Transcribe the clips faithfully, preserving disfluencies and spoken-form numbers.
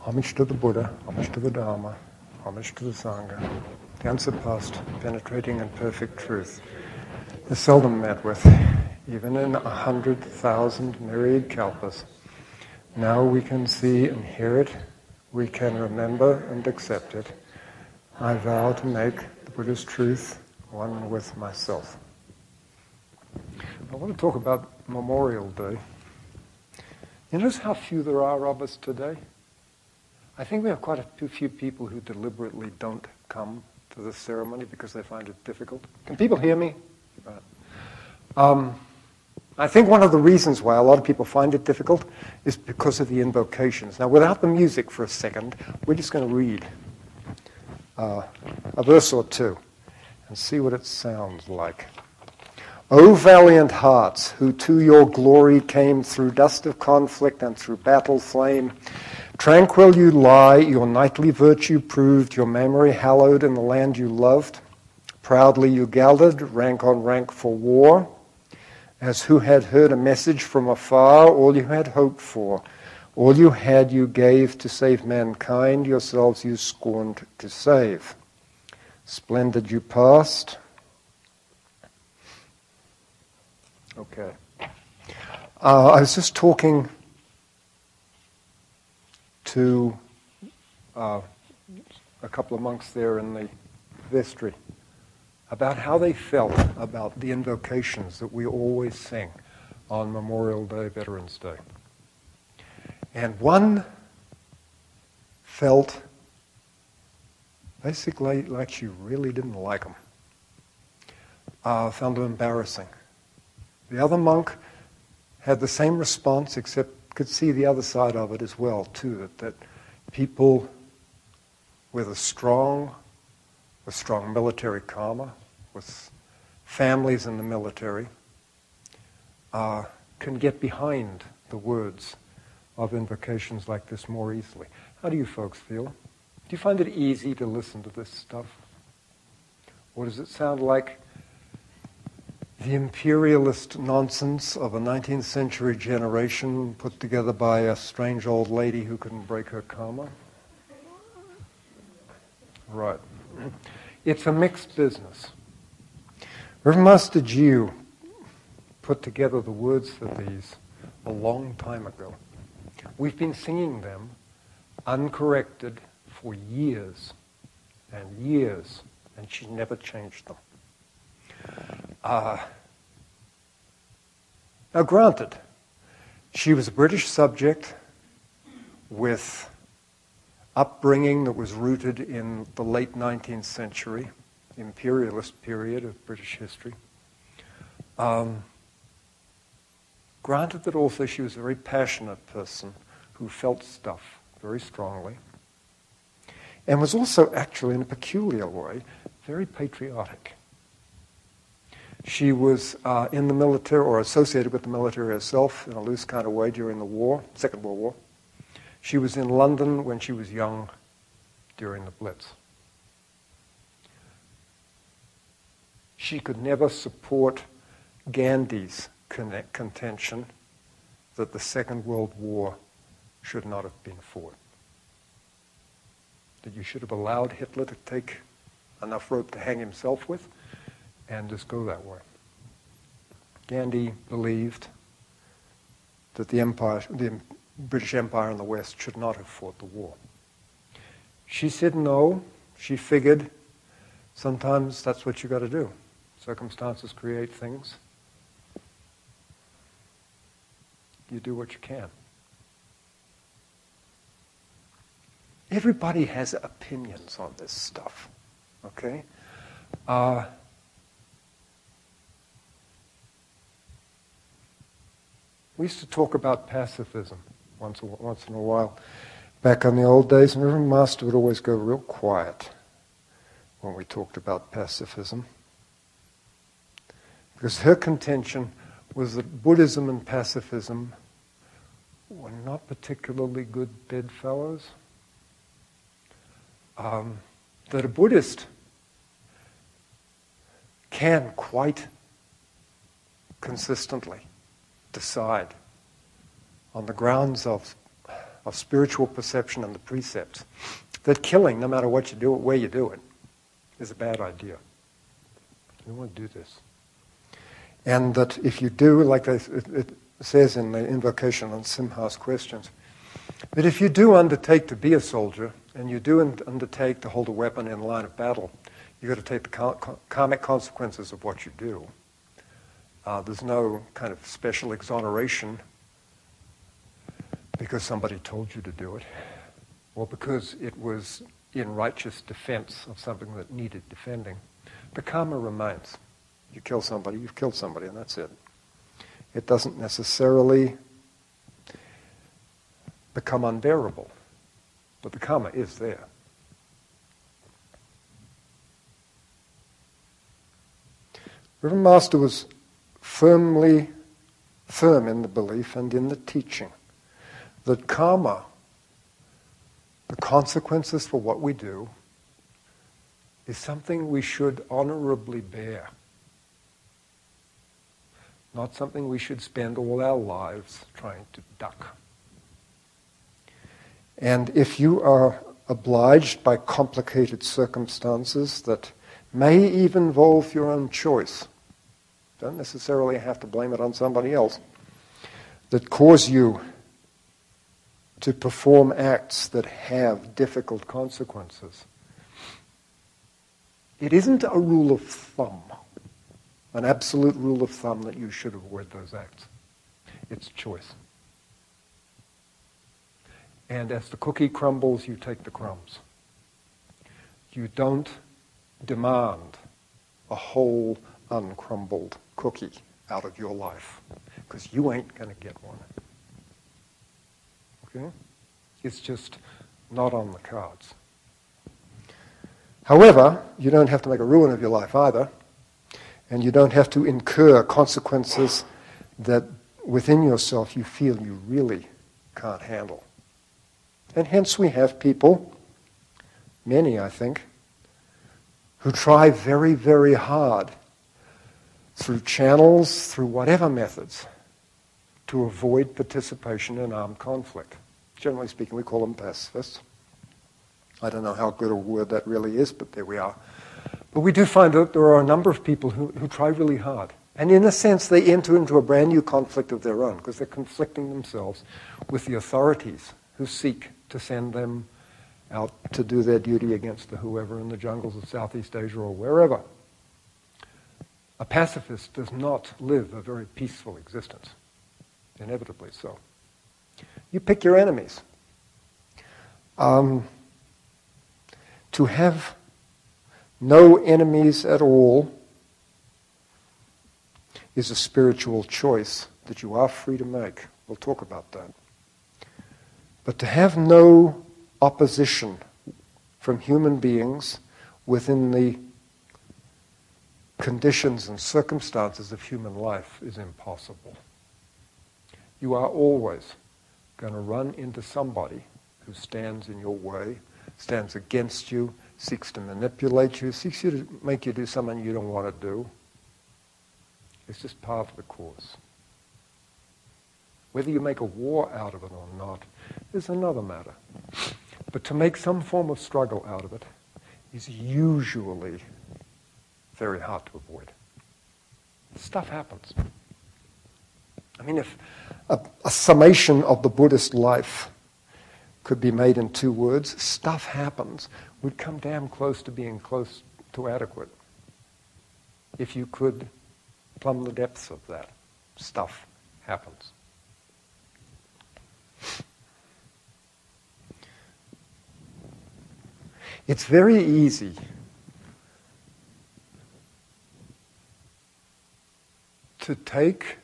Homage to the Buddha, homage to the Dharma, homage to the Sangha, the unsurpassed, penetrating and perfect truth is seldom met with, even in a hundred thousand myriad kalpas. Now we can see and hear it, we can remember and accept it. I vow to make the Buddha's truth one with myself. I want to talk about Memorial Day. You notice how few there are of us today? I think we have quite a few people who deliberately don't come to this ceremony because they find it difficult. Can people hear me? Um, I think one of the reasons why a lot of people find it difficult is because of the invocations. Now, without the music for a second, we're just going to read uh, a verse or two and see what it sounds like. O valiant hearts, who to your glory came through dust of conflict and through battle flame, tranquil you lie, your knightly virtue proved, your memory hallowed in the land you loved. Proudly you gathered, rank on rank for war, as who had heard a message from afar, all you had hoped for. All you had you gave to save mankind, yourselves you scorned to save. Splendid you passed. Okay. Uh, I was just talking to uh, a couple of monks there in the vestry about how they felt about the invocations that we always sing on Memorial Day, Veterans Day. And one felt basically like she really didn't like them, uh, found them embarrassing. The other monk had the same response, except could see the other side of it as well, too, that, that people with a strong, with strong military karma, with families in the military, uh, can get behind the words of invocations like this more easily. How do you folks feel? Do you find it easy to listen to this stuff? Or does it sound like the imperialist nonsense of a nineteenth century generation put together by a strange old lady who couldn't break her karma? Right. It's a mixed business. Reverend Master Jiu put together the words for these a long time ago. We've been singing them uncorrected for years and years, and she never changed them. Uh, now, granted, she was a British subject with upbringing that was rooted in the late nineteenth century, imperialist period of British history. Um, granted that also she was a very passionate person who felt stuff very strongly, and was also actually, in a peculiar way, very patriotic. She was uh, in the military, or associated with the military herself, in a loose kind of way during the war, Second World War. She was in London when she was young during the Blitz. She could never support Gandhi's con- contention that the Second World War should not have been fought. That you should have allowed Hitler to take enough rope to hang himself with and just go that way. Gandhi believed that the empire, the British Empire in the West should not have fought the war. She said no. She figured sometimes that's what you got to do. Circumstances create things. You do what you can. Everybody has opinions on this stuff, okay? Uh, we used to talk about pacifism once, a, once in a while. Back in the old days, and Reverend Master would always go real quiet when we talked about pacifism. Because her contention was that Buddhism and pacifism were not particularly good bedfellows. Um, that a Buddhist can quite consistently decide on the grounds of of spiritual perception and the precepts, that killing, no matter what you do it, where you do it, is a bad idea. You want to do this. And that if you do, like it, it says in the invocation on Simha's questions, that if you do undertake to be a soldier, and you do undertake to hold a weapon in the line of battle, you've got to take the karmic consequences of what you do. Uh, there's no kind of special exoneration because somebody told you to do it, or because it was in righteous defense of something that needed defending. The karma remains. You kill somebody, you've killed somebody, and that's it. It doesn't necessarily become unbearable, but the karma is there. Reverend Master was firmly firm in the belief and in the teaching that karma, the consequences for what we do, is something we should honorably bear, not something we should spend all our lives trying to duck. And if you are obliged by complicated circumstances that may even involve your own choice, don't necessarily have to blame it on somebody else, that cause you to perform acts that have difficult consequences, it isn't a rule of thumb, an absolute rule of thumb that you should avoid those acts. It's choice. And as the cookie crumbles, you take the crumbs. You don't demand a whole uncrumbled cookie out of your life, because you ain't going to get one. Okay? It's just not on the cards. However, you don't have to make a ruin of your life either, and you don't have to incur consequences that within yourself you feel you really can't handle. And hence we have people, many I think, who try very, very hard through channels, through whatever methods, to avoid participation in armed conflict. Generally speaking, we call them pacifists. I don't know how good a word that really is, but there we are. But we do find that there are a number of people who, who try really hard. And in a sense, they enter into a brand new conflict of their own, because they're conflicting themselves with the authorities who seek to send them out to do their duty against the whoever in the jungles of Southeast Asia or wherever. A pacifist does not live a very peaceful existence, inevitably so. You pick your enemies. Um, to have no enemies at all is a spiritual choice that you are free to make. We'll talk about that. But to have no opposition from human beings within the conditions and circumstances of human life is impossible. You are always going to run into somebody who stands in your way, stands against you, seeks to manipulate you, seeks you to make you do something you don't want to do. It's just part of the course. Whether you make a war out of it or not is another matter. But to make some form of struggle out of it is usually very hard to avoid. Stuff happens. I mean, if a, a summation of the Buddhist life could be made in two words, stuff happens, we'd come damn close to being close to adequate. If you could plumb the depths of that, stuff happens. It's very easy to take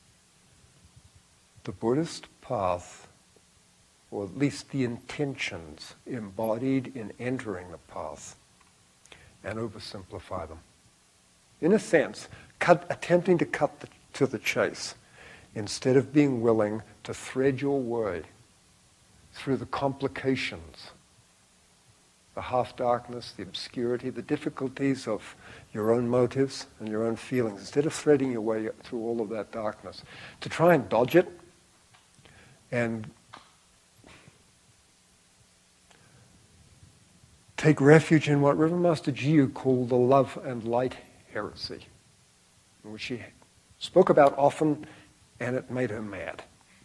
the Buddhist path, or at least the intentions embodied in entering the path, and oversimplify them. In a sense, cut, attempting to cut the, to the chase, instead of being willing to thread your way through the complications, the half-darkness, the obscurity, the difficulties of your own motives and your own feelings, instead of threading your way through all of that darkness, to try and dodge it and take refuge in what Reverend Master Jiyu called the love and light heresy, which she spoke about often, and it made her mad.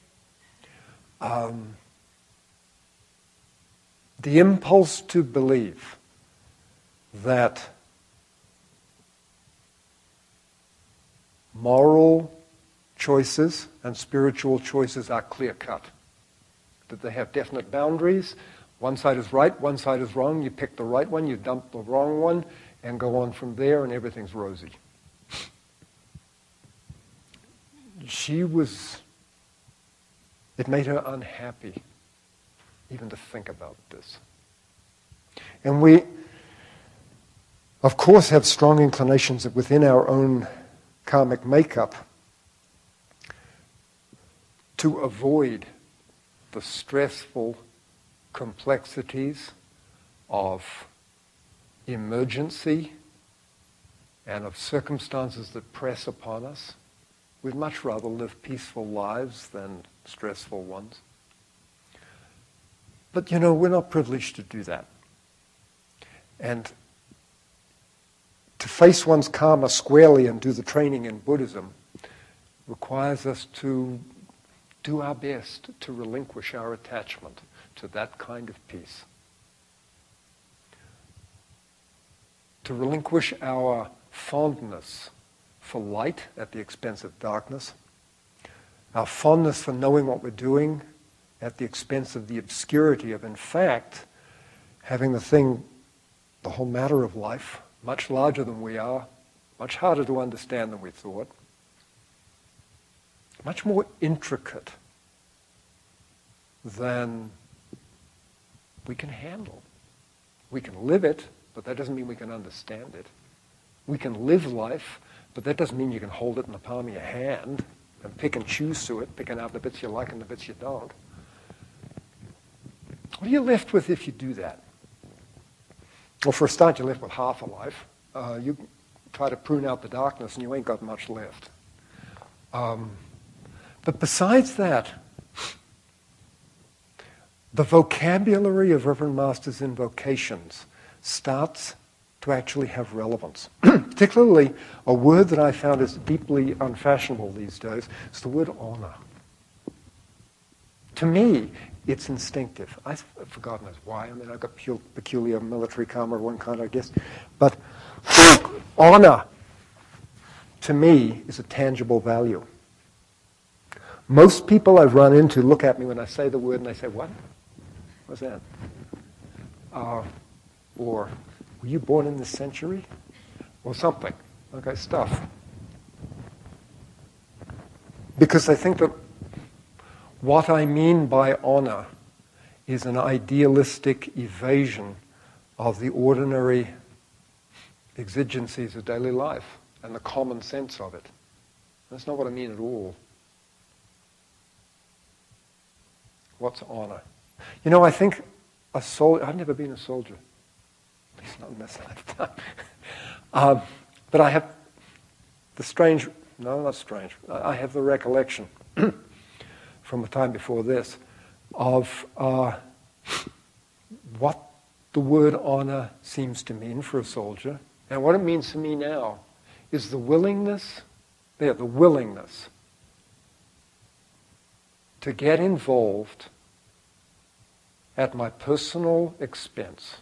Um, the impulse to believe that moral choices and spiritual choices are clear-cut, that they have definite boundaries. One side is right, one side is wrong. You pick the right one, you dump the wrong one, and go on from there, and everything's rosy. She was, it made her unhappy even to think about this. And we, of course, have strong inclinations within our own karmic makeup to avoid the stressful complexities of emergency and of circumstances that press upon us. We'd much rather live peaceful lives than stressful ones. But, you know, we're not privileged to do that. And to face one's karma squarely and do the training in Buddhism requires us to do our best to relinquish our attachment to that kind of peace. To relinquish our fondness for light at the expense of darkness, our fondness for knowing what we're doing at the expense of the obscurity of, in fact, having the thing, the whole matter of life, much larger than we are, much harder to understand than we thought, much more intricate than we can handle. We can live it, but that doesn't mean we can understand it. We can live life, but that doesn't mean you can hold it in the palm of your hand and pick and choose through it, picking out the bits you like and the bits you don't. What are you left with if you do that? Well, for a start, you're left with half a life. Uh, you try to prune out the darkness and you ain't got much left. Um, but besides that, the vocabulary of Reverend Master's invocations starts to actually have relevance. Particularly, a word that I found is deeply unfashionable these days is the word honor. To me, it's instinctive. I've forgotten why. I mean, I've got peculiar military karma of one kind, I guess. But honor, to me, is a tangible value. Most people I've run into look at me when I say the word and they say, what? What's that? Uh, or, were you born in this century? Or something. Okay, stuff. Because I think that what I mean by honor is an idealistic evasion of the ordinary exigencies of daily life and the common sense of it. That's not what I mean at all. What's honor? You know, I think a soldier, I've never been a soldier, at least not in this lifetime. um, but I have the strange, no, not strange, I have the recollection from the time before this of uh, what the word honor seems to mean for a soldier. And what it means to me now is the willingness, there, the willingness to get involved at my personal expense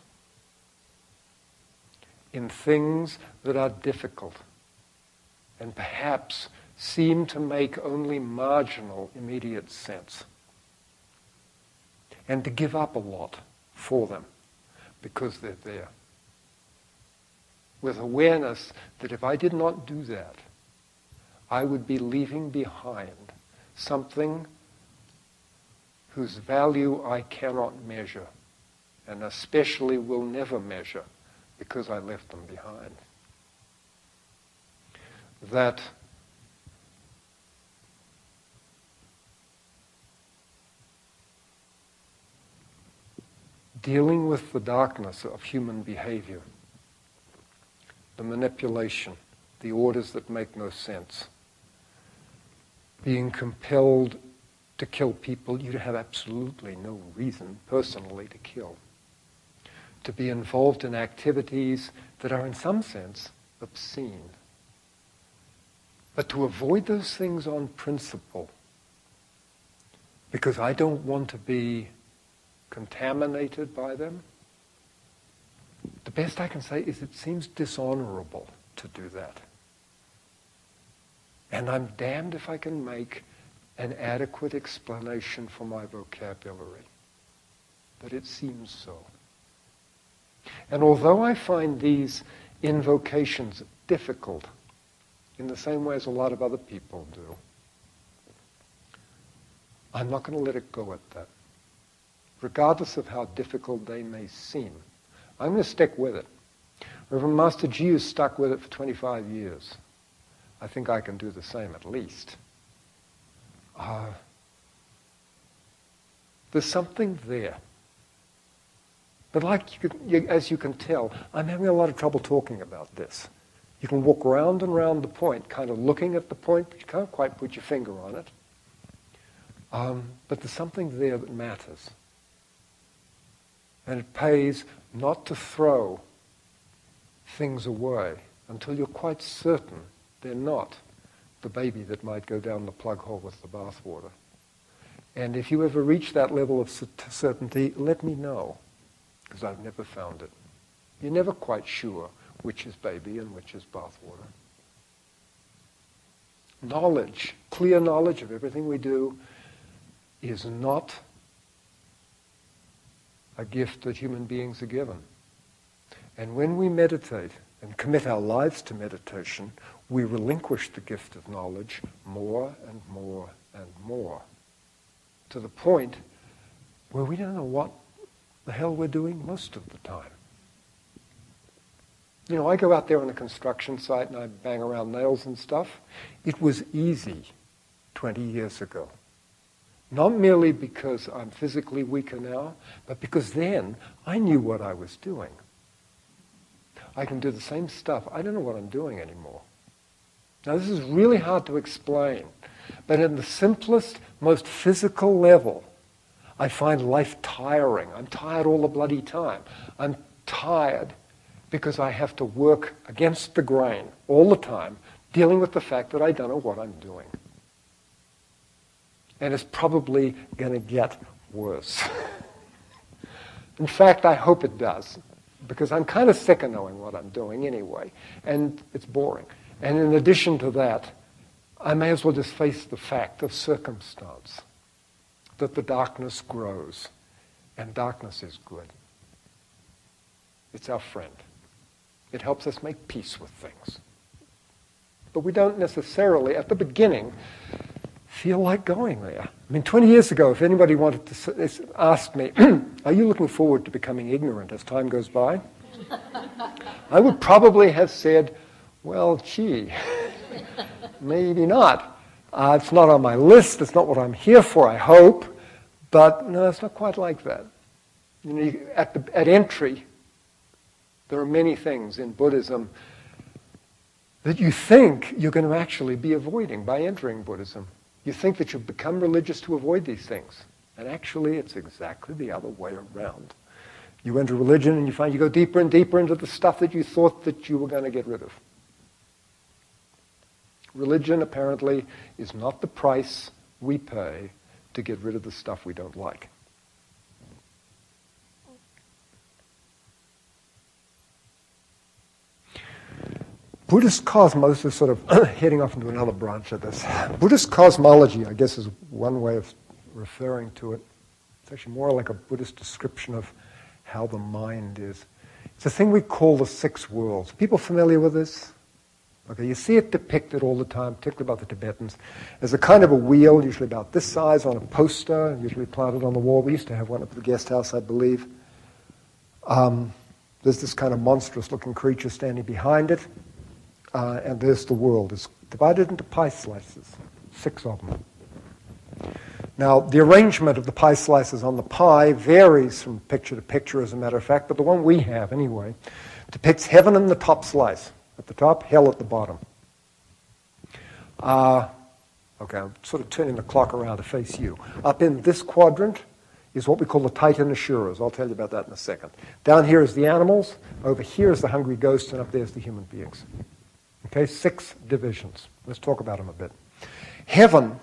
in things that are difficult and perhaps seem to make only marginal immediate sense, and to give up a lot for them because they're there, with awareness that if I did not do that, I would be leaving behind something whose value I cannot measure, and especially will never measure because I left them behind. That dealing with the darkness of human behavior, the manipulation, the orders that make no sense, being compelled to kill people you have absolutely no reason personally to kill, to be involved in activities that are in some sense obscene. But to avoid those things on principle, because I don't want to be contaminated by them, the best I can say is it seems dishonorable to do that. And I'm damned if I can make an adequate explanation for my vocabulary. But it seems so. And although I find these invocations difficult, in the same way as a lot of other people do, I'm not going to let it go at that. Regardless of how difficult they may seem, I'm going to stick with it. Reverend Master Ji has stuck with it for twenty-five years. I think I can do the same at least. Uh, there's something there. But like you can, you, as you can tell, I'm having a lot of trouble talking about this. You can walk round and round the point, kind of looking at the point, but you can't quite put your finger on it. Um, but there's something there that matters. And it pays not to throw things away until you're quite certain they're not the baby that might go down the plug hole with the bathwater. And if you ever reach that level of certainty, let me know, because I've never found it. You're never quite sure which is baby and which is bathwater. Knowledge, clear knowledge of everything we do, is not a gift that human beings are given. And when we meditate and commit our lives to meditation, we relinquish the gift of knowledge more and more and more, to the point where we don't know what the hell we're doing most of the time. You know, I go out there on a construction site and I bang around nails and stuff. It was easy twenty years ago. Not merely because I'm physically weaker now, but because then I knew what I was doing. I can do the same stuff. I don't know what I'm doing anymore. Now, this is really hard to explain, but in the simplest, most physical level, I find life tiring. I'm tired all the bloody time. I'm tired because I have to work against the grain all the time, dealing with the fact that I don't know what I'm doing. And it's probably going to get worse. In fact, I hope it does, because I'm kind of sick of knowing what I'm doing anyway, and it's boring. And in addition to that, I may as well just face the fact of circumstance, that the darkness grows, and darkness is good. It's our friend. It helps us make peace with things. But we don't necessarily, at the beginning, feel like going there. I mean, twenty years ago, if anybody wanted to ask me, are you looking forward to becoming ignorant as time goes by? I would probably have said, well, gee, maybe not. Uh, it's not on my list. It's not what I'm here for, I hope. But no, it's not quite like that. You know, you, at, the, at entry, there are many things in Buddhism that you think you're going to actually be avoiding by entering Buddhism. You think that you've become religious to avoid these things. And actually, it's exactly the other way around. You enter religion and you find you go deeper and deeper into the stuff that you thought that you were going to get rid of. Religion, apparently, is not the price we pay to get rid of the stuff we don't like. Buddhist cosmos is sort of heading off into another branch of this. Buddhist cosmology, I guess, is one way of referring to it. It's actually more like a Buddhist description of how the mind is. It's a thing we call the six worlds. People familiar with this? Okay, you see it depicted all the time, particularly by the Tibetans, as a kind of a wheel, usually about this size, on a poster, usually planted on the wall. We used to have one at the guest house, I believe. Um, there's this kind of monstrous-looking creature standing behind it. Uh, and there's the world. It's divided into pie slices, six of them. Now, the arrangement of the pie slices on the pie varies from picture to picture, as a matter of fact, but the one we have, anyway, depicts heaven in the top slice. At the top, hell at the bottom. Uh, okay, I'm sort of turning the clock around to face you. Up in this quadrant, is what we call the Titanassuras. I'll tell you about that in a second. Down here is the animals, over here is the hungry ghosts, and up there's the human beings. Okay, six divisions. Let's talk about them a bit. Heaven,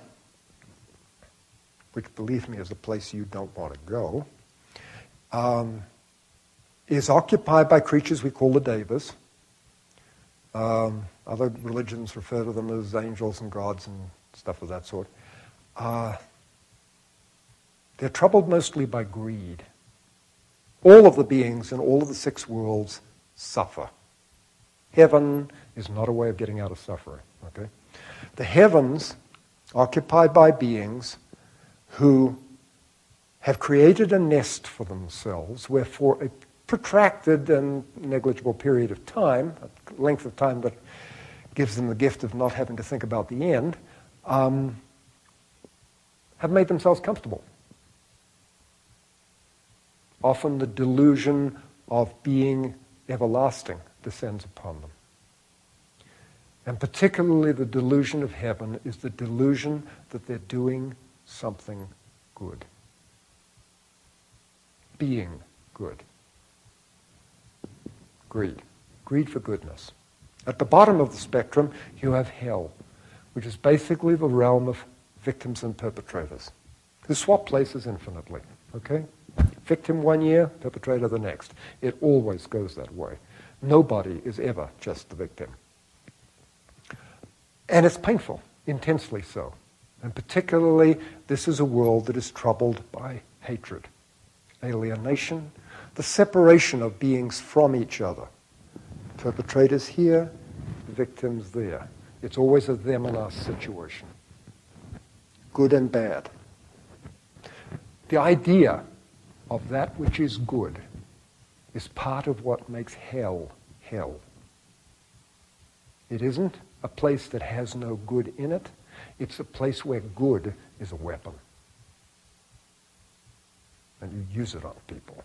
which believe me is a place you don't want to go, um, is occupied by creatures we call the devas. Um, other religions refer to them as angels and gods and stuff of that sort. Uh, they're troubled mostly by greed. All of the beings in all of the six worlds suffer. Heaven is not a way of getting out of suffering. Okay? The heavens, occupied by beings who have created a nest for themselves where for a protracted and negligible period of time, a length of time that gives them the gift of not having to think about the end, um, have made themselves comfortable. Often the delusion of being everlasting descends upon them. And particularly the delusion of heaven is the delusion that they're doing something good. Being good. Greed. Greed for goodness. At the bottom of the spectrum, you have hell, which is basically the realm of victims and perpetrators, who swap places infinitely. Okay? Victim one year, perpetrator the next. It always goes that way. Nobody is ever just the victim. And it's painful, intensely so. And particularly, this is a world that is troubled by hatred, alienation, the separation of beings from each other. Perpetrators here, victims there. It's always a them and us situation. Good and bad. The idea of that which is good is part of what makes hell hell. It isn't a place that has no good in it. It's a place where good is a weapon. And you use it on people.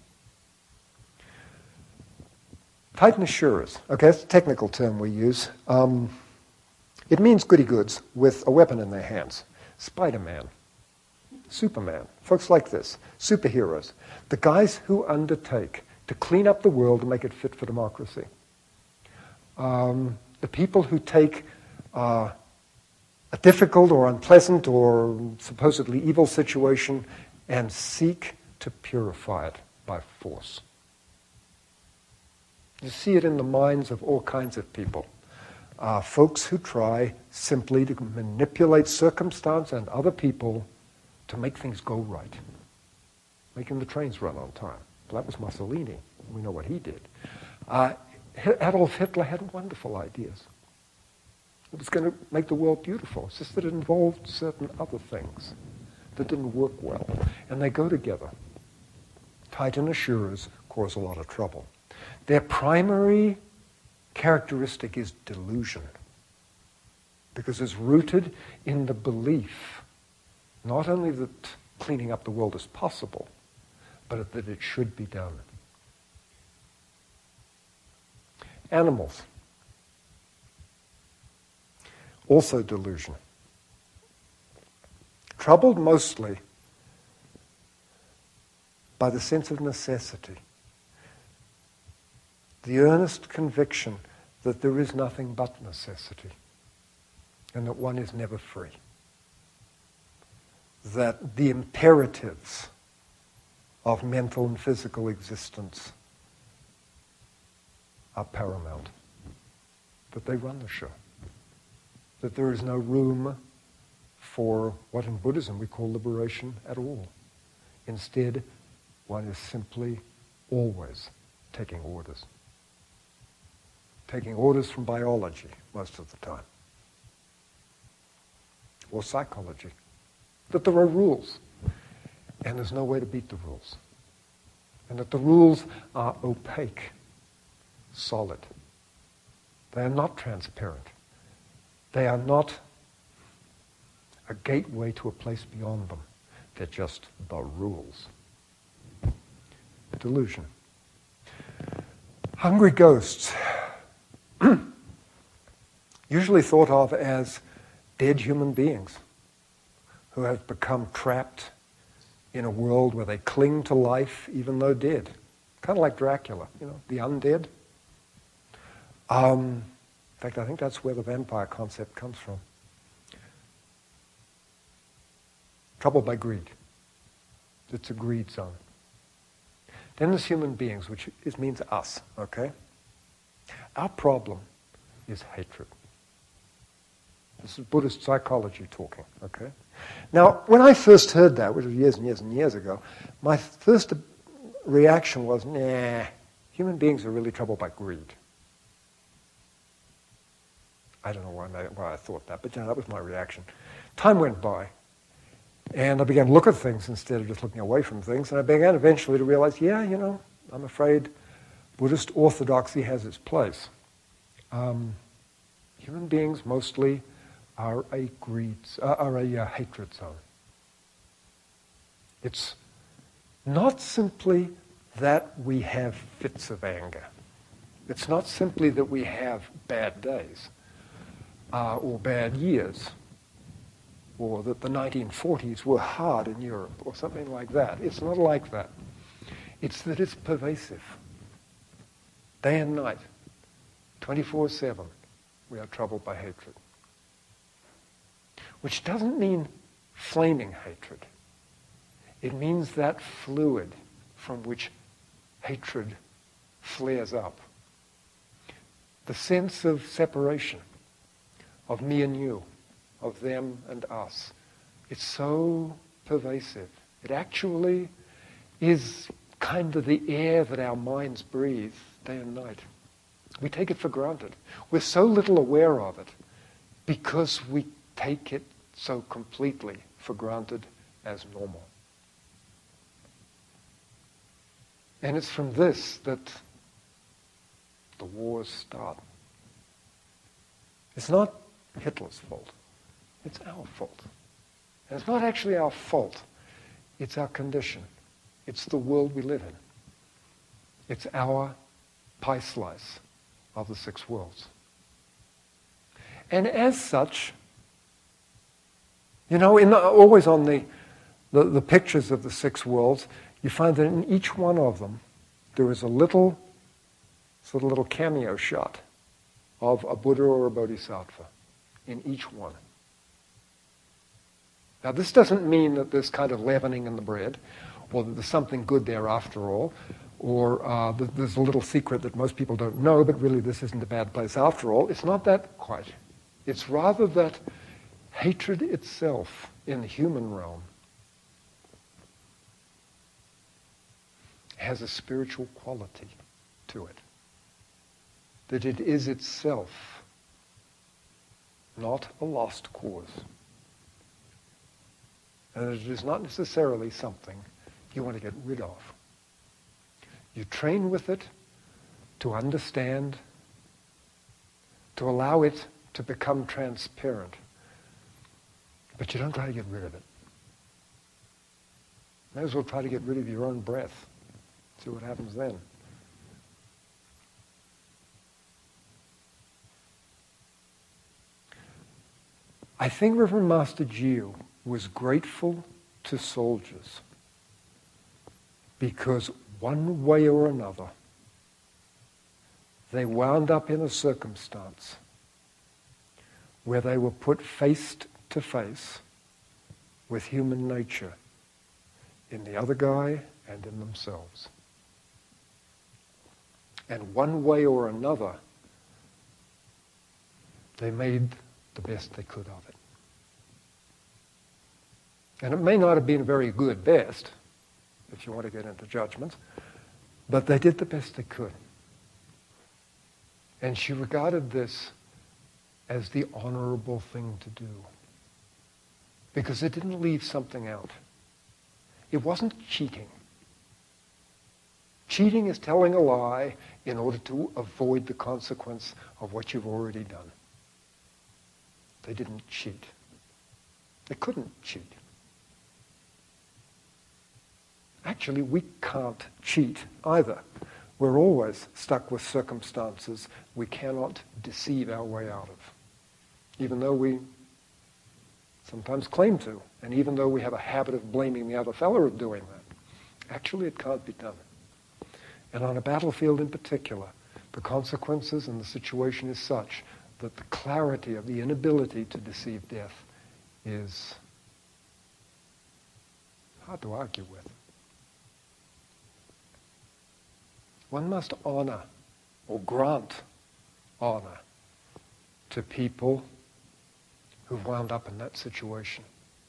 Titanassuras. Okay, that's a technical term we use. Um, it means goody goods with a weapon in their hands. Spider-Man. Superman. Folks like this. Superheroes. The guys who undertake to clean up the world and make it fit for democracy. Um, the people who take uh, a difficult or unpleasant or supposedly evil situation and seek to purify it by force. You see it in the minds of all kinds of people. Uh, folks who try simply to manipulate circumstance and other people to make things go right. Making the trains run on time. Well, that was Mussolini. We know what he did. Uh, Adolf Hitler had wonderful ideas. It was going to make the world beautiful. It's just that it involved certain other things that didn't work well. And they go together. Titanassuras cause a lot of trouble. Their primary characteristic is delusion, because it's rooted in the belief not only that cleaning up the world is possible, but that it should be done. Animals. Also delusion. Troubled mostly by the sense of necessity. The earnest conviction that there is nothing but necessity and that one is never free. That the imperatives of mental and physical existence are paramount. That they run the show. That there is no room for what in Buddhism we call liberation at all. Instead, one is simply always taking orders. Taking orders from biology most of the time. Or psychology. That there are rules, and there's no way to beat the rules. And that the rules are opaque, solid. They are not transparent. They are not a gateway to a place beyond them. They're just the rules. Delusion. Hungry ghosts. Usually thought of as dead human beings who have become trapped in a world where they cling to life even though dead. Kind of like Dracula, you know, the undead. Um, in fact, I think that's where the vampire concept comes from. Troubled by greed. It's a greed zone. Then there's human beings, which is, means us, okay? Our problem is hatred. This is Buddhist psychology talking, okay? Now, when I first heard that, which was years and years and years ago, my first reaction was, nah, human beings are really troubled by greed. I don't know why I, why I thought that, but you know, that was my reaction. Time went by, and I began to look at things instead of just looking away from things, and I began eventually to realize, yeah, you know, I'm afraid Buddhist orthodoxy has its place. Um, human beings mostly are a greed, uh, are a uh, hatred zone. It's not simply that we have fits of anger. It's not simply that we have bad days uh, or bad years, or that the nineteen forties were hard in Europe or something like that. It's not like that. It's that it's pervasive. Day and night, twenty-four seven, we are troubled by hatred. Which doesn't mean flaming hatred. It means that fluid from which hatred flares up. The sense of separation, of me and you, of them and us. It's so pervasive. It actually is kind of the air that our minds breathe day and night. We take it for granted. We're so little aware of it because we take it so completely for granted as normal. And it's from this that the wars start. It's not Hitler's fault. It's our fault. And it's not actually our fault. It's our condition. It's the world we live in. It's our pie slice of the six worlds. And as such, you know, in the, always on the, the, the pictures of the six worlds, you find that in each one of them, there is a little, sort of little cameo shot of a Buddha or a Bodhisattva in each one. Now, this doesn't mean that there's kind of leavening in the bread, or that there's something good there after all, or uh, that there's a little secret that most people don't know, but really this isn't a bad place after all. It's not that quite. It's rather that hatred itself in the human realm has a spiritual quality to it. That it is itself not a lost cause. And it is not necessarily something you want to get rid of. You train with it to understand, to allow it to become transparent. But you don't try to get rid of it. May as well try to get rid of your own breath. See what happens then. I think Reverend Master Jiu was grateful to soldiers because one way or another they wound up in a circumstance where they were put face to face with human nature in the other guy and in themselves. And one way or another, they made the best they could of it. And it may not have been a very good best, if you want to get into judgments, but they did the best they could. And she regarded this as the honorable thing to do, because it didn't leave something out. It wasn't cheating. Cheating is telling a lie in order to avoid the consequence of what you've already done. They didn't cheat. They couldn't cheat. Actually, we can't cheat either. We're always stuck with circumstances we cannot deceive our way out of, even though we sometimes claim to. And even though we have a habit of blaming the other fellow of doing that, actually it can't be done. And on a battlefield in particular, the consequences and the situation is such that the clarity of the inability to deceive death is hard to argue with. One must honor or grant honor to people who've wound up in that situation.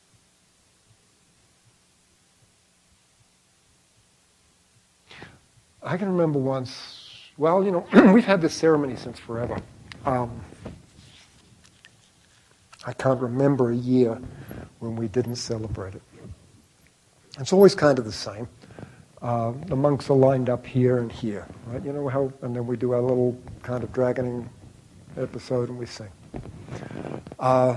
I can remember once, well, you know, we've had this ceremony since forever. Um, I can't remember a year when we didn't celebrate it. It's always kind of the same. Uh, the monks are lined up here and here, right? You know how, and then we do our little kind of dragoning episode and we sing. Uh,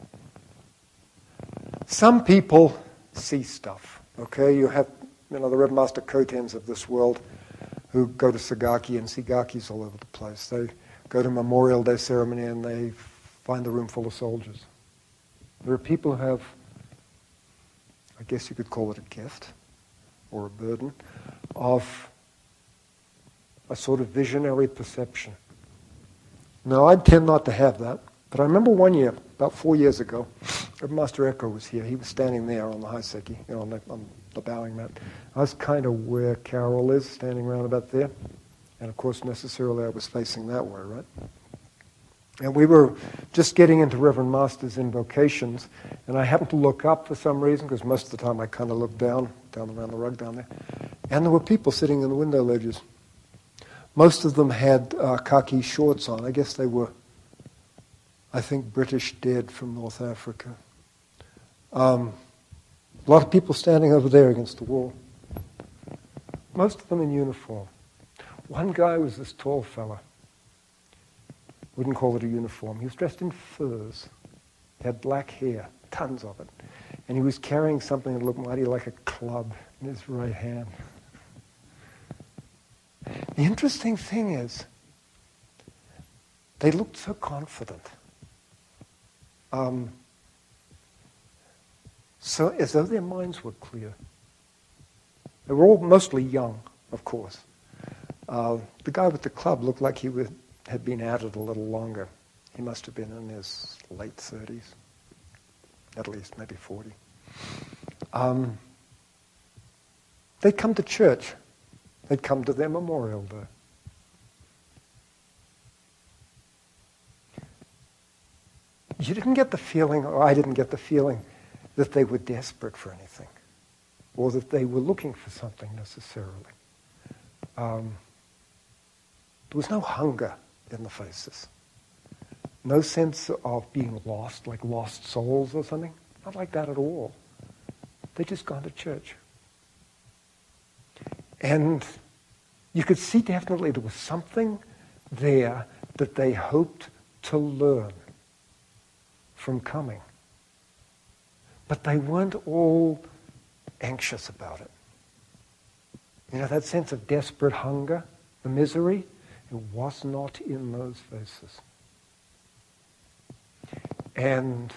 some people see stuff, okay? You have, you know, the Rev Master Kotens of this world who go to Sagaki and see gakis all over the place. They go to Memorial Day ceremony and they find the room full of soldiers. There are people who have, I guess you could call it a gift or a burden, of a sort of visionary perception. Now, I tend not to have that, but I remember one year, about four years ago, Master Echo was here. He was standing there on the Haiseki, you know, on the, on the bowing mat. I was kind of where Carol is, standing around about there. And of course, necessarily I was facing that way, right? And we were just getting into Reverend Master's invocations, and I happened to look up for some reason, because most of the time I kind of looked down, down around the rug down there. And there were people sitting in the window ledges. Most of them had uh, khaki shorts on. I guess they were, I think, British dead from North Africa. Um, a lot of people standing over there against the wall. Most of them in uniform. One guy was this tall fella. Wouldn't call it a uniform. He was dressed in furs. He had black hair, tons of it. And he was carrying something that looked mighty like a club in his right hand. The interesting thing is, they looked so confident. Um, so as though their minds were clear. They were all mostly young, of course. Uh, the guy with the club looked like he was, had been at it a little longer. He must have been in his late thirties, at least, maybe forty. Um, they'd come to church. They'd come to their Memorial Day. You didn't get the feeling, or I didn't get the feeling, that they were desperate for anything, or that they were looking for something necessarily. Um, there was no hunger in the faces. No sense of being lost, like lost souls or something. Not like that at all. They'd just gone to church. And you could see definitely there was something there that they hoped to learn from coming. But they weren't all anxious about it. You know, that sense of desperate hunger, the misery, it was not in those faces. And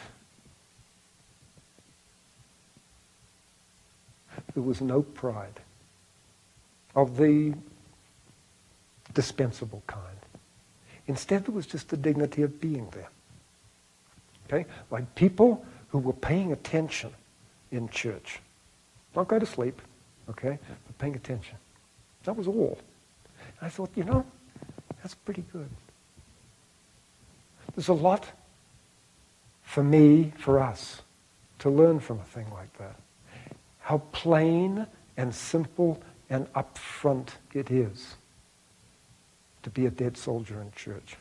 there was no pride of the dispensable kind. Instead, there was just the dignity of being there. Okay? Like people who were paying attention in church. Don't go to sleep, okay? But paying attention. That was all. And I thought, you know, that's pretty good. There's a lot for me, for us, to learn from a thing like that. How plain and simple and upfront it is to be a dead soldier in church.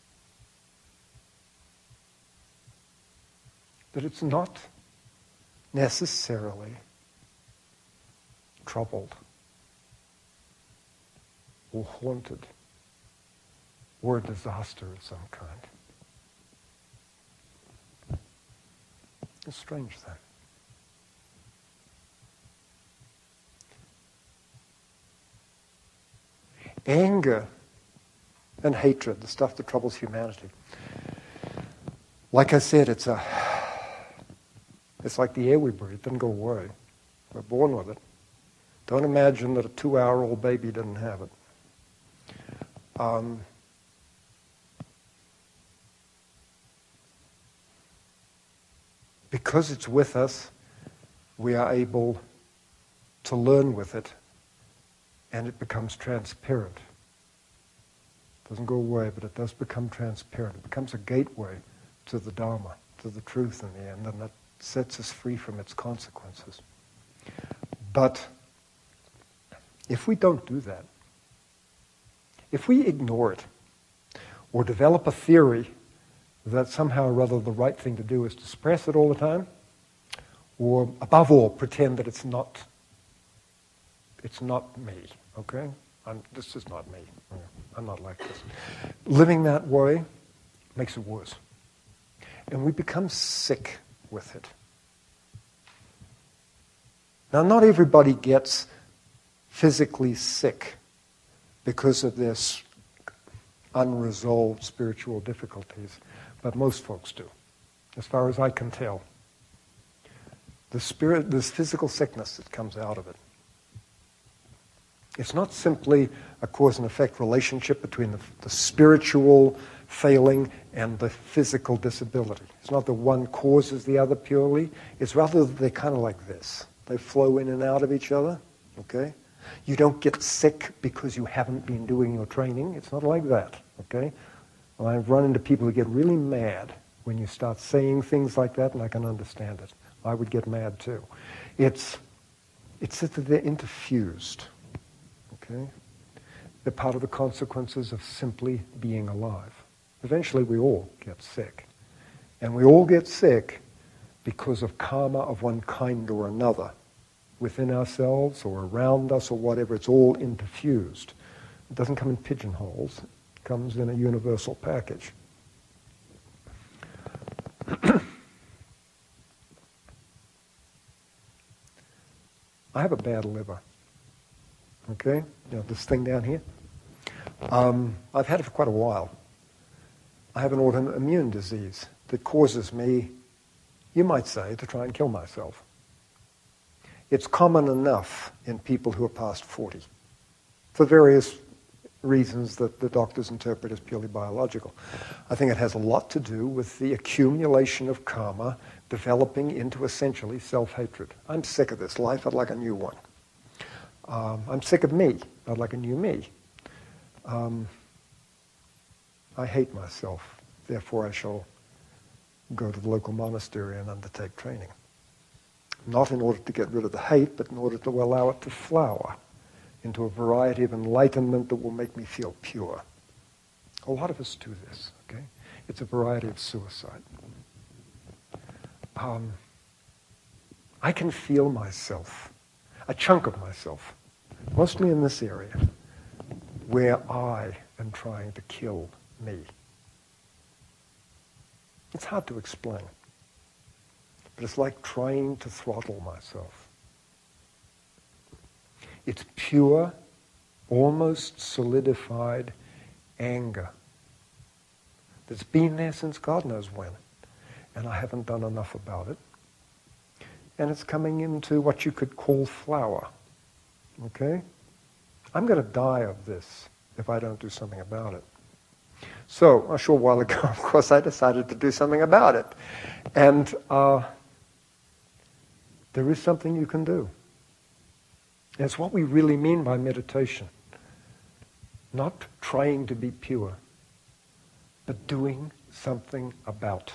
That it's not necessarily troubled or haunted or a disaster of some kind. It's strange, then. Anger and hatred, the stuff that troubles humanity. Like I said, it's a It's like the air we breathe. It doesn't go away. We're born with it. Don't imagine that a two-hour-old baby didn't have it. Um, because it's with us, we are able to learn with it, and it becomes transparent. It doesn't go away, but it does become transparent. It becomes a gateway to the Dharma, to the truth in the end, and that sets us free from its consequences. But if we don't do that, if we ignore it, or develop a theory that somehow or other the right thing to do is to suppress it all the time, or above all, pretend that it's not, it's not me, okay? I'm, this is not me. I'm not like this. Living that way makes it worse. And we become sick with it. Now, not everybody gets physically sick because of this unresolved spiritual difficulties, but most folks do, as far as I can tell. The spirit, this physical sickness that comes out of it. It's not simply a cause and effect relationship between the, the spiritual failing and the physical disability. It's not that one causes the other purely. It's rather that they're kind of like this. They flow in and out of each other, okay? You don't get sick because you haven't been doing your training. It's not like that, okay? Well, I've run into people who get really mad when you start saying things like that, and I can understand it. I would get mad too. It's, it's that they're interfused, okay? They're part of the consequences of simply being alive. Eventually we all get sick. And we all get sick because of karma of one kind or another, within ourselves or around us or whatever. It's all interfused. It doesn't come in pigeonholes. It comes in a universal package. I have a bad liver. Okay? You know, this thing down here. Um, I've had it for quite a while. I have an autoimmune disease that causes me, you might say, to try and kill myself. It's common enough in people who are past forty, for various reasons that the doctors interpret as purely biological. I think it has a lot to do with the accumulation of karma developing into essentially self-hatred. I'm sick of this life. I'd like a new one. Um, I'm sick of me. I'd like a new me. Um, I hate myself. Therefore, I shall go to the local monastery and undertake training. Not in order to get rid of the hate, but in order to allow it to flower into a variety of enlightenment that will make me feel pure. A lot of us do this, okay? It's a variety of suicide. Um, I can feel myself, a chunk of myself, mostly in this area, where I am trying to kill me. It's hard to explain. But it's like trying to throttle myself. It's pure, almost solidified anger that's been there since God knows when, and I haven't done enough about it. And it's coming into what you could call flower. Okay? I'm going to die of this if I don't do something about it. So, a short while ago, of course, I decided to do something about it. And uh, there is something you can do. And it's what we really mean by meditation. Not trying to be pure, but doing something about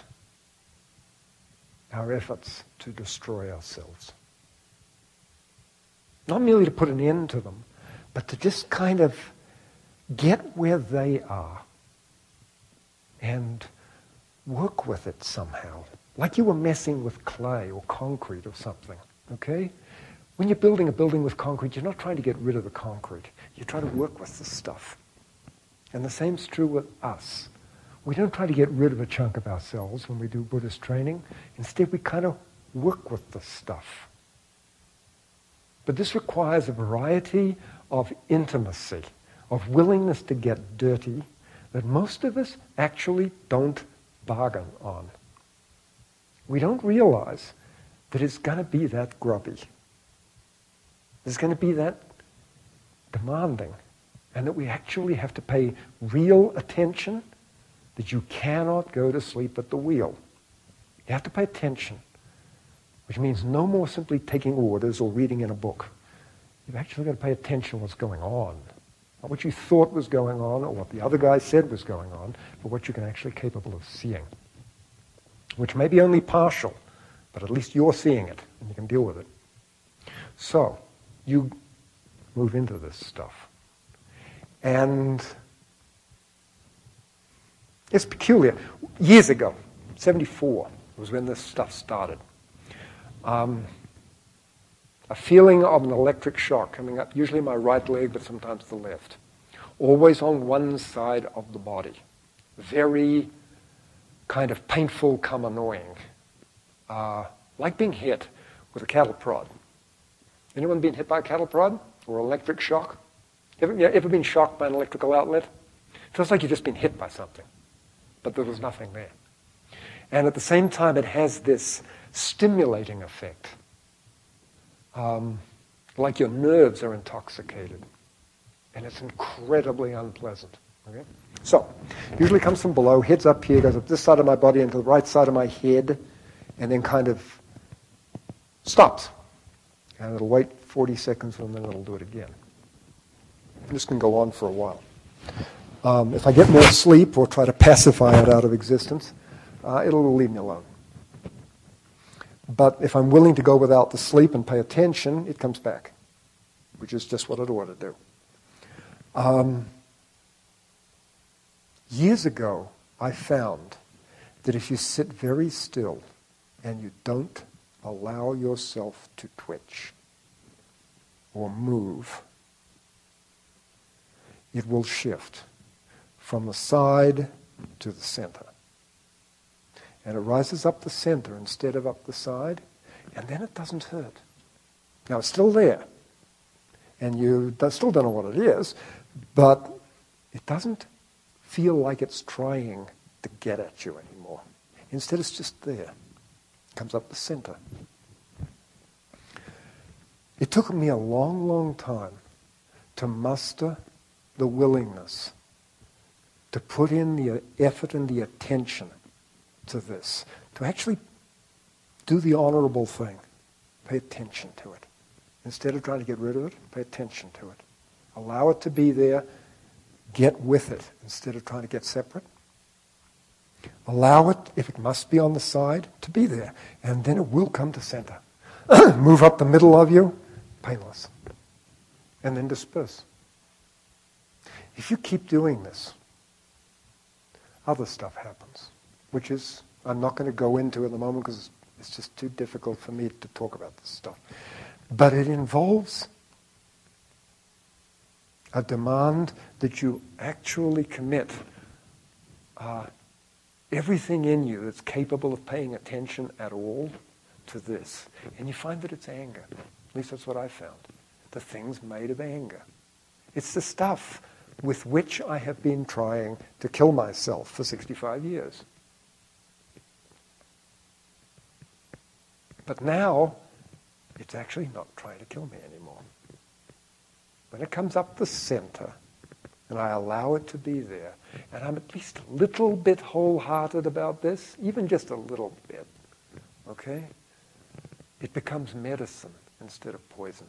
our efforts to destroy ourselves. Not merely to put an end to them, but to just kind of get where they are and work with it somehow. Like you were messing with clay or concrete or something, okay? When you're building a building with concrete, you're not trying to get rid of the concrete. You try to work with the stuff. And the same's true with us. We don't try to get rid of a chunk of ourselves when we do Buddhist training. Instead, we kind of work with the stuff. But this requires a variety of intimacy, of willingness to get dirty, that most of us actually don't bargain on. We don't realize that it's going to be that grubby. It's going to be that demanding. And that we actually have to pay real attention, that you cannot go to sleep at the wheel. You have to pay attention, which means no more simply taking orders or reading in a book. You've actually got to pay attention to what's going on. Not what you thought was going on or what the other guy said was going on, but what you're actually capable of seeing, which may be only partial, but at least you're seeing it and you can deal with it. So, you move into this stuff. And it's peculiar. Years ago, seventy-four was when this stuff started. Um, a feeling of an electric shock coming up, usually my right leg, but sometimes the left. Always on one side of the body. Very kind of painful, come annoying. Uh, like being hit with a cattle prod. Anyone been hit by a cattle prod or electric shock? Ever, you know, ever been shocked by an electrical outlet? It feels like you've just been hit by something, but there was nothing there. And at the same time, it has this stimulating effect, um, like your nerves are intoxicated, and it's incredibly unpleasant. Okay? So, usually comes from below, head's up here, goes up this side of my body into the right side of my head, and then kind of stops. And it'll wait forty seconds, and then it'll do it again. This can go on for a while. Um, if I get more sleep or try to pacify it out of existence, uh, it'll leave me alone. But if I'm willing to go without the sleep and pay attention, it comes back, which is just what it ought to do. Um, years ago, I found that if you sit very still and you don't allow yourself to twitch or move, it will shift from the side to the center. And it rises up the center instead of up the side, and then it doesn't hurt. Now, it's still there, and you still don't know what it is, but it doesn't feel like it's trying to get at you anymore. Instead, it's just there. It comes up the center. It took me a long, long time to muster the willingness to put in the effort and the attention to this, to actually do the honorable thing. Pay attention to it. Instead of trying to get rid of it, pay attention to it. Allow it to be there. Get with it instead of trying to get separate. Allow it, if it must be on the side, to be there. And then it will come to center. Move up the middle of you, painless. And then disperse. If you keep doing this, other stuff happens, which is, I'm not going to go into at the moment because it's just too difficult for me to talk about this stuff. But it involves a demand that you actually commit uh, everything in you that's capable of paying attention at all to this. And you find that it's anger. At least that's what I found. The thing's made of anger. It's the stuff with which I have been trying to kill myself for sixty-five years. But now, it's actually not trying to kill me anymore. When it comes up the center, and I allow it to be there, and I'm at least a little bit wholehearted about this, even just a little bit, okay? It becomes medicine instead of poison.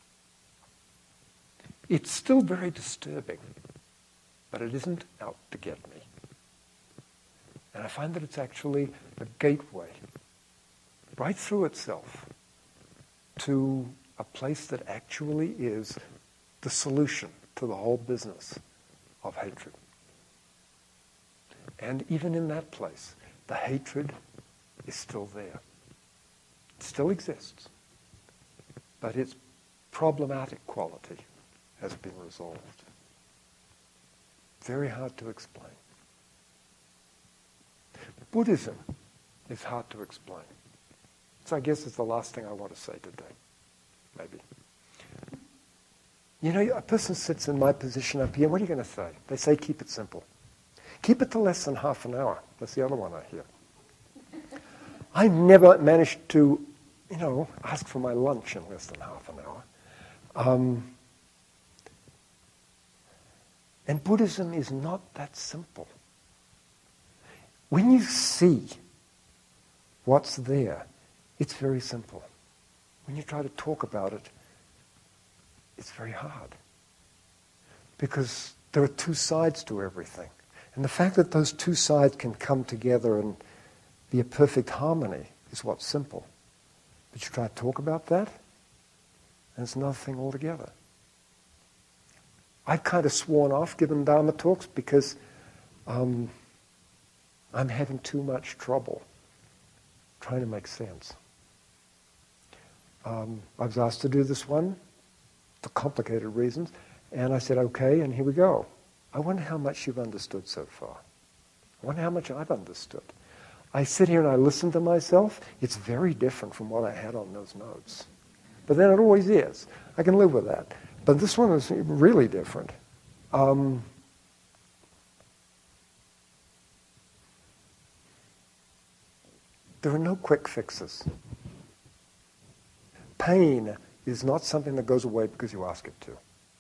It's still very disturbing, but it isn't out to get me. And I find that it's actually a gateway right through itself to a place that actually is the solution to the whole business of hatred. And even in that place, the hatred is still there. It still exists, but its problematic quality has been resolved. Very hard to explain. Buddhism is hard to explain. So I guess it's the last thing I want to say today. Maybe. You know, a person sits in my position up here, and what are you going to say? They say, keep it simple. Keep it to less than half an hour. That's the other one I hear. I never managed to you know, ask for my lunch in less than half an hour. Um, and Buddhism is not that simple. When you see what's there, it's very simple. When you try to talk about it, it's very hard. Because there are two sides to everything. And the fact that those two sides can come together and be a perfect harmony is what's simple. But you try to talk about that, and it's another thing altogether. I've kind of sworn off giving Dharma talks because um, I'm having too much trouble trying to make sense. Um, I was asked to do this one for complicated reasons, and I said, okay, and here we go. I wonder how much you've understood so far. I wonder how much I've understood. I sit here and I listen to myself. It's very different from what I had on those notes. But then it always is. I can live with that. But this one is really different. Um, there are no quick fixes. Pain is not something that goes away because you ask it to.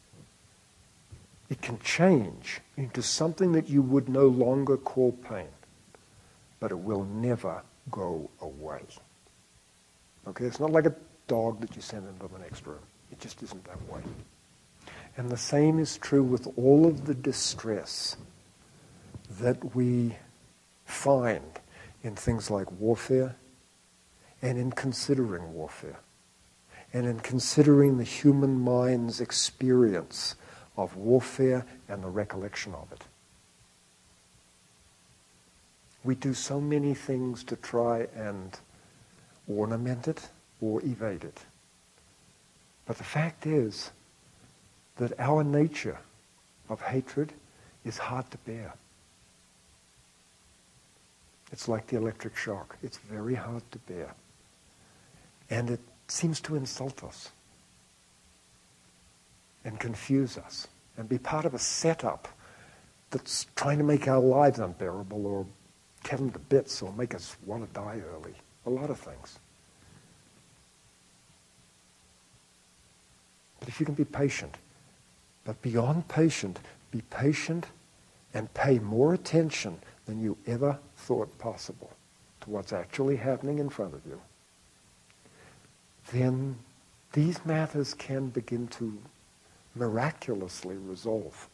It can change into something that you would no longer call pain, but it will never go away. Okay, it's not like a dog that you send into the next room. It just isn't that way. And the same is true with all of the distress that we find in things like warfare and in considering warfare and in considering the human mind's experience of warfare and the recollection of it. We do so many things to try and ornament it or evade it. But the fact is that our nature of hatred is hard to bear. It's like the electric shock. It's very hard to bear. And it seems to insult us and confuse us and be part of a setup that's trying to make our lives unbearable or tear them to bits or make us want to die early. A lot of things. But if you can be patient, but beyond patient, be patient and pay more attention than you ever thought possible to what's actually happening in front of you, then these matters can begin to miraculously resolve.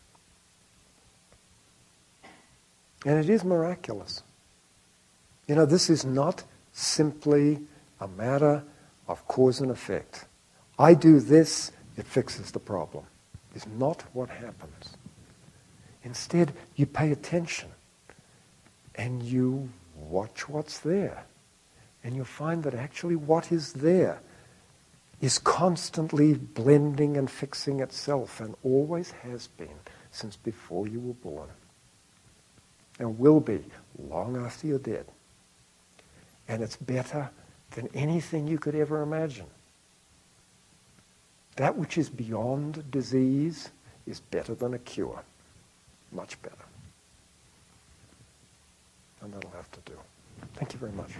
And it is miraculous. You know, this is not simply a matter of cause and effect. I do this, it fixes the problem. It's not what happens. Instead, you pay attention and you watch what's there. And you'll find that actually what is there is constantly blending and fixing itself and always has been since before you were born. And will be long after you're dead. And it's better than anything you could ever imagine. That which is beyond disease is better than a cure. Much better. And that'll have to do. Thank you very much.